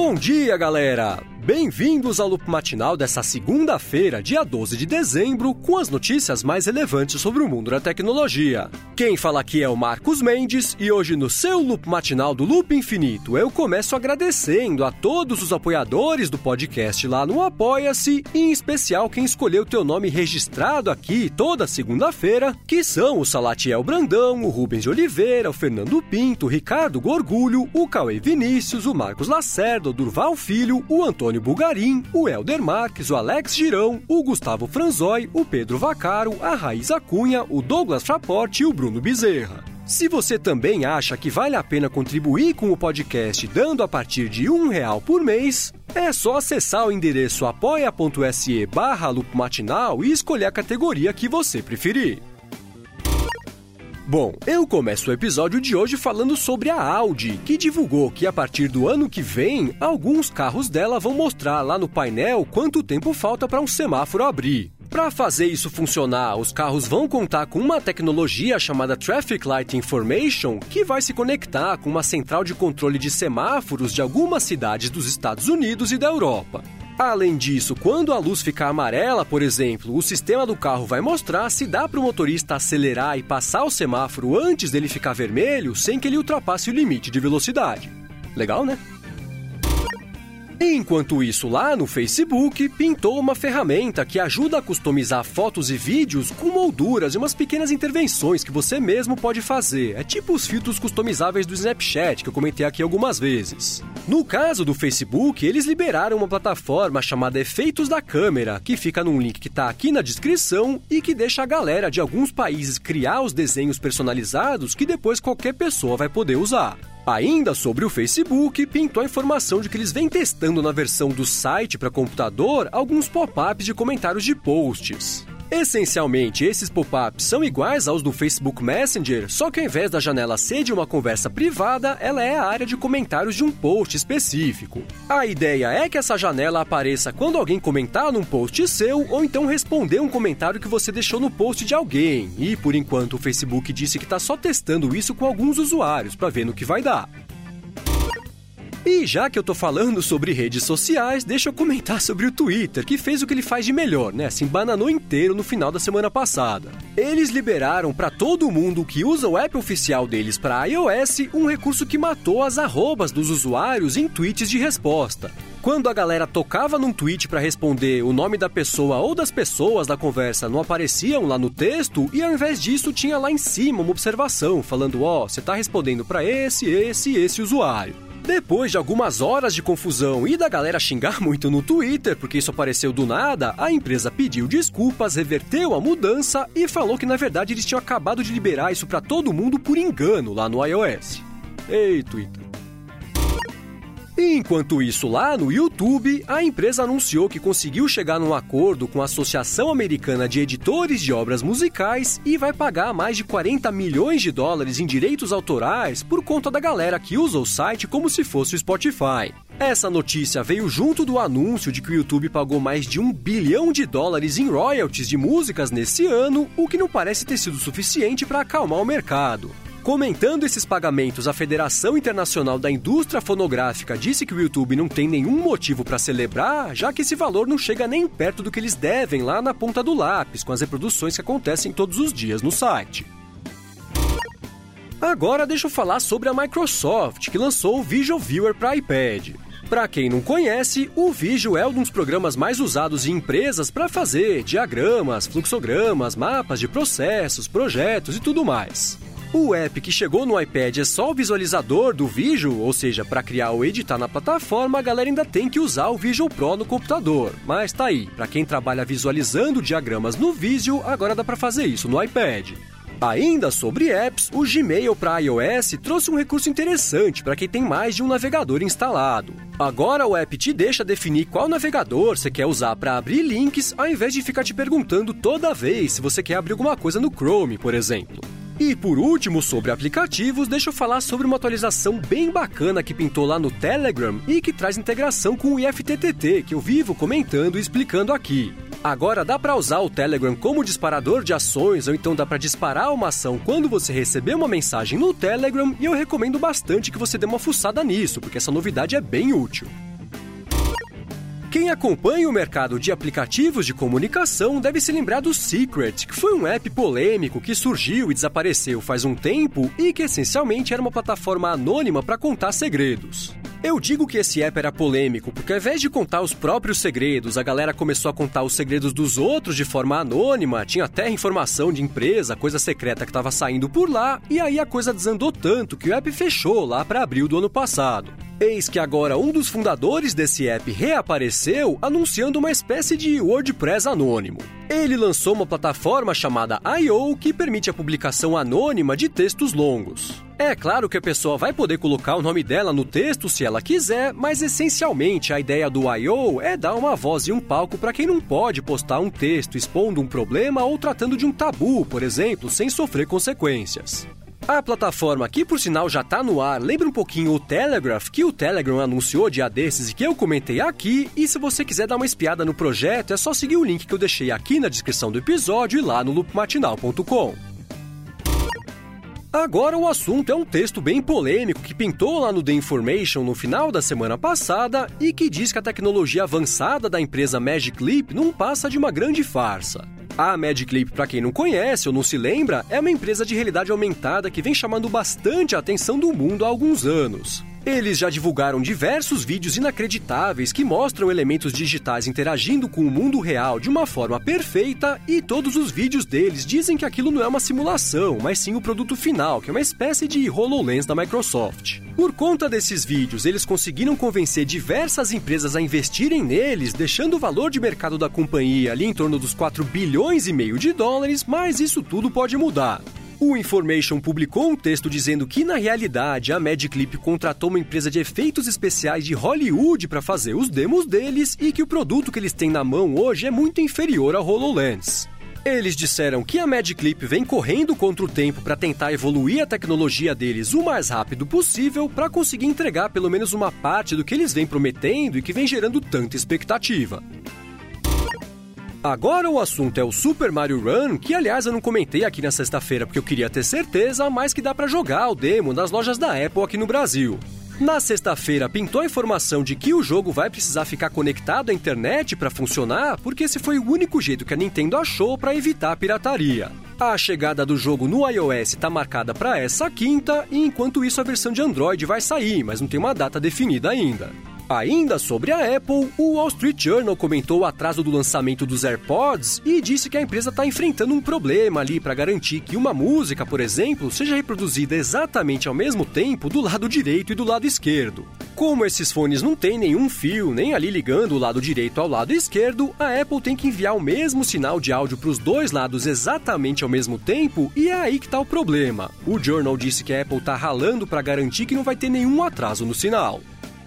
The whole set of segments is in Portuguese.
Bom dia, galera! Bem-vindos ao Loop Matinal dessa segunda-feira, dia 12 de dezembro, com as notícias mais relevantes sobre o mundo da tecnologia. Quem fala aqui é o Marcos Mendes e hoje no seu Loop Matinal do Loop Infinito eu começo agradecendo a todos os apoiadores do podcast lá no Apoia-se e em especial quem escolheu teu nome registrado aqui toda segunda-feira, que são o Salatiel Brandão, o Rubens de Oliveira, o Fernando Pinto, o Ricardo Gorgulho, o Cauê Vinícius, o Marcos Lacerda, o Durval Filho, o Antônio Bugarim, o Helder Marques, o Alex Girão, o Gustavo Franzói, o Pedro Vaccaro, a Raíza Cunha, o Douglas Fraporte e o Bruno Bezerra. Se você também acha que vale a pena contribuir com o podcast dando a partir de R$1 por mês, é só acessar o endereço apoia.se/loopmatinal e escolher a categoria que você preferir. Bom, eu começo o episódio de hoje falando sobre a Audi, que divulgou que a partir do ano que vem, alguns carros dela vão mostrar lá no painel quanto tempo falta para um semáforo abrir. Para fazer isso funcionar, os carros vão contar com uma tecnologia chamada Traffic Light Information, que vai se conectar com uma central de controle de semáforos de algumas cidades dos Estados Unidos e da Europa. Além disso, quando a luz ficar amarela, por exemplo, o sistema do carro vai mostrar se dá para o motorista acelerar e passar o semáforo antes dele ficar vermelho, sem que ele ultrapasse o limite de velocidade. Legal, né? Enquanto isso, lá no Facebook, pintou uma ferramenta que ajuda a customizar fotos e vídeos com molduras e umas pequenas intervenções que você mesmo pode fazer. É tipo os filtros customizáveis do Snapchat, que eu comentei aqui algumas vezes. No caso do Facebook, eles liberaram uma plataforma chamada Efeitos da Câmera, que fica num link que está aqui na descrição e que deixa a galera de alguns países criar os desenhos personalizados que depois qualquer pessoa vai poder usar. Ainda sobre o Facebook, pintou a informação de que eles vêm testando na versão do site para computador alguns pop-ups de comentários de posts. Essencialmente, esses pop-ups são iguais aos do Facebook Messenger, só que ao invés da janela ser de uma conversa privada, ela é a área de comentários de um post específico. A ideia é que essa janela apareça quando alguém comentar num post seu ou então responder um comentário que você deixou no post de alguém. E, por enquanto, o Facebook disse que está só testando isso com alguns usuários para ver no que vai dar. E já que eu tô falando sobre redes sociais, deixa eu comentar sobre o Twitter, que fez o que ele faz de melhor, né? Se embananou inteiro no final da semana passada. Eles liberaram para todo mundo que usa o app oficial deles para iOS um recurso que matou as arrobas dos usuários em tweets de resposta. Quando a galera tocava num tweet para responder, o nome da pessoa ou das pessoas da conversa não apareciam lá no texto e ao invés disso tinha lá em cima uma observação falando, você tá respondendo para esse usuário. Depois de algumas horas de confusão e da galera xingar muito no Twitter, porque isso apareceu do nada, a empresa pediu desculpas, reverteu a mudança e falou que na verdade eles tinham acabado de liberar isso para todo mundo por engano lá no iOS. Ei, Twitter. Enquanto isso, lá no YouTube, a empresa anunciou que conseguiu chegar num acordo com a Associação Americana de Editores de Obras Musicais e vai pagar mais de $40 milhões em direitos autorais por conta da galera que usa o site como se fosse o Spotify. Essa notícia veio junto do anúncio de que o YouTube pagou mais de $1 bilhão em royalties de músicas nesse ano, o que não parece ter sido suficiente para acalmar o mercado. Comentando esses pagamentos, a Federação Internacional da Indústria Fonográfica disse que o YouTube não tem nenhum motivo para celebrar, já que esse valor não chega nem perto do que eles devem lá na ponta do lápis, com as reproduções que acontecem todos os dias no site. Agora deixa eu falar sobre a Microsoft, que lançou o Visual Viewer para iPad. Para quem não conhece, o Visual é um dos programas mais usados em empresas para fazer diagramas, fluxogramas, mapas de processos, projetos e tudo mais. O app que chegou no iPad é só o visualizador do Visual, ou seja, para criar ou editar na plataforma, a galera ainda tem que usar o Visual Pro no computador. Mas tá aí, para quem trabalha visualizando diagramas no Visual, agora dá para fazer isso no iPad. Ainda sobre apps, o Gmail para iOS trouxe um recurso interessante para quem tem mais de um navegador instalado. Agora o app te deixa definir qual navegador você quer usar para abrir links, ao invés de ficar te perguntando toda vez se você quer abrir alguma coisa no Chrome, por exemplo. E por último, sobre aplicativos, deixa eu falar sobre uma atualização bem bacana que pintou lá no Telegram e que traz integração com o IFTTT, que eu vivo comentando e explicando aqui. Agora dá para usar o Telegram como disparador de ações ou então dá para disparar uma ação quando você receber uma mensagem no Telegram e eu recomendo bastante que você dê uma fuçada nisso, porque essa novidade é bem útil. Quem acompanha o mercado de aplicativos de comunicação deve se lembrar do Secret, que foi um app polêmico que surgiu e desapareceu faz um tempo e que essencialmente era uma plataforma anônima para contar segredos. Eu digo que esse app era polêmico porque ao invés de contar os próprios segredos, a galera começou a contar os segredos dos outros de forma anônima, tinha até informação de empresa, coisa secreta que estava saindo por lá, e aí a coisa desandou tanto que o app fechou lá para abril do ano passado. Eis que agora um dos fundadores desse app reapareceu anunciando uma espécie de WordPress anônimo. Ele lançou uma plataforma chamada I.O. que permite a publicação anônima de textos longos. É claro que a pessoa vai poder colocar o nome dela no texto se ela quiser, mas essencialmente a ideia do I.O. é dar uma voz e um palco para quem não pode postar um texto expondo um problema ou tratando de um tabu, por exemplo, sem sofrer consequências. A plataforma, que por sinal já está no ar, lembra um pouquinho o Telegraph, que o Telegram anunciou dia desses e que eu comentei aqui, e se você quiser dar uma espiada no projeto, é só seguir o link que eu deixei aqui na descrição do episódio e lá no loopmatinal.com. Agora o assunto é um texto bem polêmico que pintou lá no The Information no final da semana passada e que diz que a tecnologia avançada da empresa Magic Leap não passa de uma grande farsa. A Magic Leap, para quem não conhece ou não se lembra, é uma empresa de realidade aumentada que vem chamando bastante a atenção do mundo há alguns anos. Eles já divulgaram diversos vídeos inacreditáveis que mostram elementos digitais interagindo com o mundo real de uma forma perfeita e todos os vídeos deles dizem que aquilo não é uma simulação, mas sim o produto final, que é uma espécie de HoloLens da Microsoft. Por conta desses vídeos, eles conseguiram convencer diversas empresas a investirem neles, deixando o valor de mercado da companhia ali em torno dos 4,5 bilhões de dólares, mas isso tudo pode mudar. O Information publicou um texto dizendo que, na realidade, a Magic Leap contratou uma empresa de efeitos especiais de Hollywood para fazer os demos deles e que o produto que eles têm na mão hoje é muito inferior ao HoloLens. Eles disseram que a Magic Leap vem correndo contra o tempo para tentar evoluir a tecnologia deles o mais rápido possível para conseguir entregar pelo menos uma parte do que eles vêm prometendo e que vem gerando tanta expectativa. Agora o assunto é o Super Mario Run, que aliás eu não comentei aqui na sexta-feira porque eu queria ter certeza, mas que dá pra jogar o demo nas lojas da Apple aqui no Brasil. Na sexta-feira pintou a informação de que o jogo vai precisar ficar conectado à internet para funcionar, porque esse foi o único jeito que a Nintendo achou para evitar a pirataria. A chegada do jogo no iOS está marcada para essa quinta, e enquanto isso a versão de Android vai sair, mas não tem uma data definida ainda. Ainda sobre a Apple, o Wall Street Journal comentou o atraso do lançamento dos AirPods e disse que a empresa está enfrentando um problema ali para garantir que uma música, por exemplo, seja reproduzida exatamente ao mesmo tempo do lado direito e do lado esquerdo. Como esses fones não têm nenhum fio nem ali ligando o lado direito ao lado esquerdo, a Apple tem que enviar o mesmo sinal de áudio para os dois lados exatamente ao mesmo tempo e é aí que está o problema. O Journal disse que a Apple está ralando para garantir que não vai ter nenhum atraso no sinal.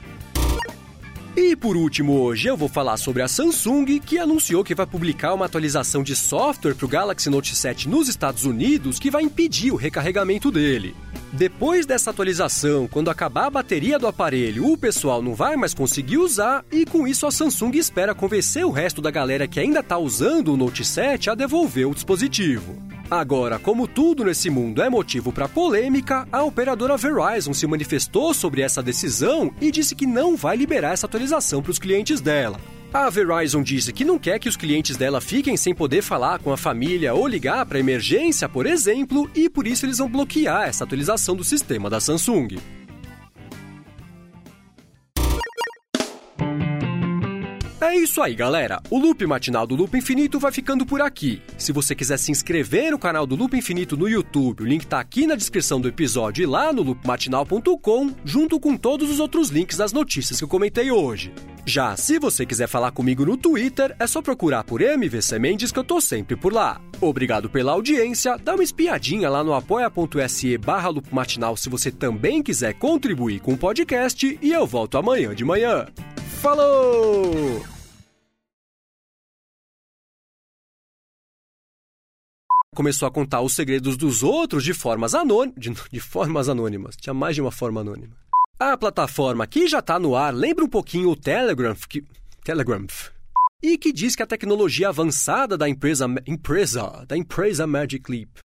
E por último, hoje eu vou falar sobre a Samsung, que anunciou que vai publicar uma atualização de software para o Galaxy Note 7 nos Estados Unidos que vai impedir o recarregamento dele. Depois dessa atualização, quando acabar a bateria do aparelho, o pessoal não vai mais conseguir usar e com isso a Samsung espera convencer o resto da galera que ainda está usando o Note 7 a devolver o dispositivo. Agora, como tudo nesse mundo é motivo para polêmica, a operadora Verizon se manifestou sobre essa decisão e disse que não vai liberar essa atualização para os clientes dela. A Verizon disse que não quer que os clientes dela fiquem sem poder falar com a família ou ligar para emergência, por exemplo, e por isso eles vão bloquear essa atualização do sistema da Samsung. É isso aí, galera. O Loop Matinal do Loop Infinito vai ficando por aqui. Se você quiser se inscrever no canal do Loop Infinito no YouTube, o link tá aqui na descrição do episódio e lá no loopmatinal.com, junto com todos os outros links das notícias que eu comentei hoje. Já se você quiser falar comigo no Twitter, é só procurar por MVC Mendes que eu tô sempre por lá. Obrigado pela audiência, dá uma espiadinha lá no apoia.se/loopmatinal se você também quiser contribuir com o podcast e eu volto amanhã de manhã. Falou! Começou a contar os segredos dos outros de formas anônimas. Tinha mais de uma forma anônima. A plataforma que já está no ar lembra um pouquinho o Telegram, e que diz que a tecnologia avançada da empresa Magic Leap